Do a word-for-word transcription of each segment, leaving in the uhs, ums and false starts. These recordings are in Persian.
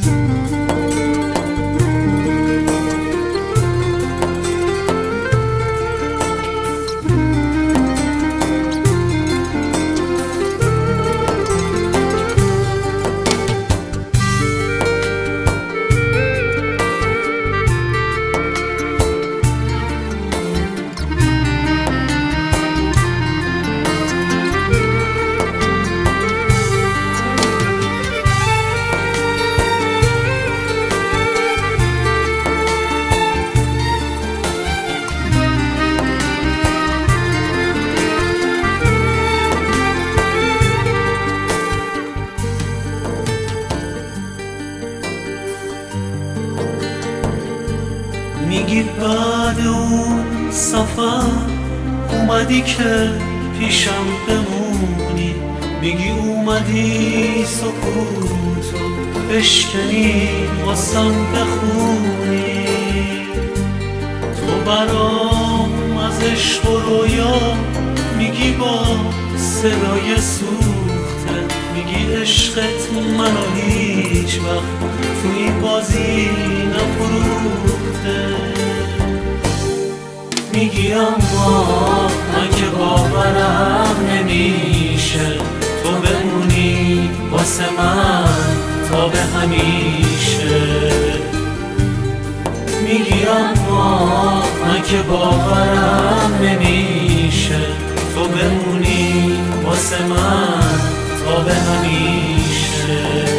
میگی بعد اون سفر اومدی که پیشم بمونی، میگی اومدی سکوتو بشکنی واسم بخونی، تو برام از عشق و رویا میگی با صدای سوخته، میگی عشقت منو هیچ وقت تو این بازی نفروخته، میگی اما من که باورم نمیشه تو بمونی واسه من تا به همیشه، میگی اما من که باورم نمیشه تو بمونی واسه من تا به همیشه.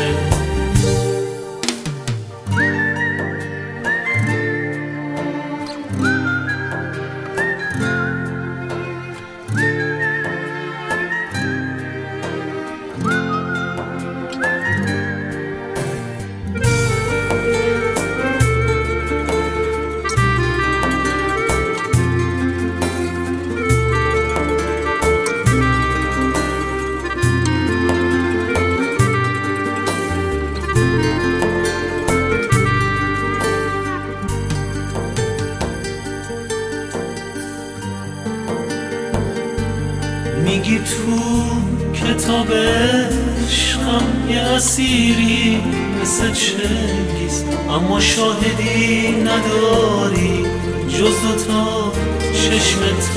میگی تو کتاب عشقم یه اسیری مثل چنگیز، اما شاهدی نداری جز دوتا چشم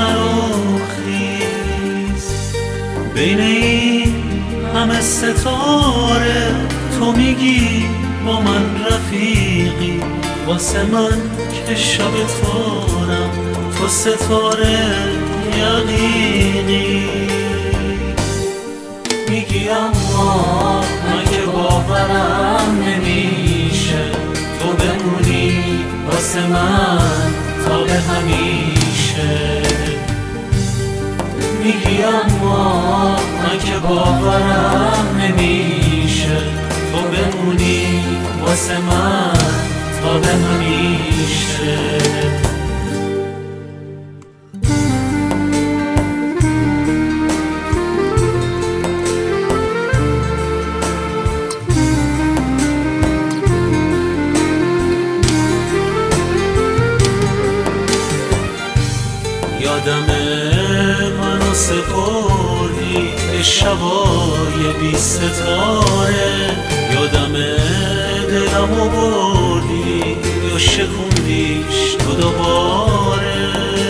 تراخیز، بین این همه ستاره تو میگی با من رفیقی، واسه من که شب تارم تو ستاره یقینی، میگی اما من که باورم نمیشه تو بمونی واسه من تا به همیشه، میگی اما من که باورم نمیشه تو بمونی واسه من تا به همیشه. یادمه منو سپردی به شبای بی ستاره، یادمه دلمو بردی یا شکوندیش تو دوباره،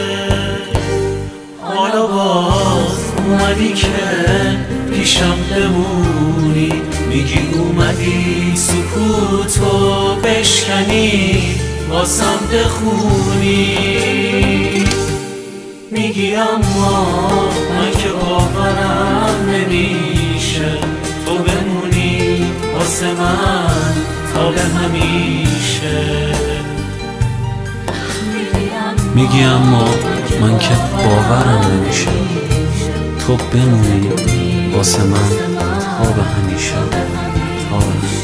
حالا باز اومدی که پیشم بمونی، میگی اومدی سکوتو بشکنی واسم بخونی، میگی اما من که باورم نمیشه تو بمونی واسه من تا به همیشه، میگی اما من که باورم نمیشه تو بمونی واسه من تا به همیشه تا به همیشه.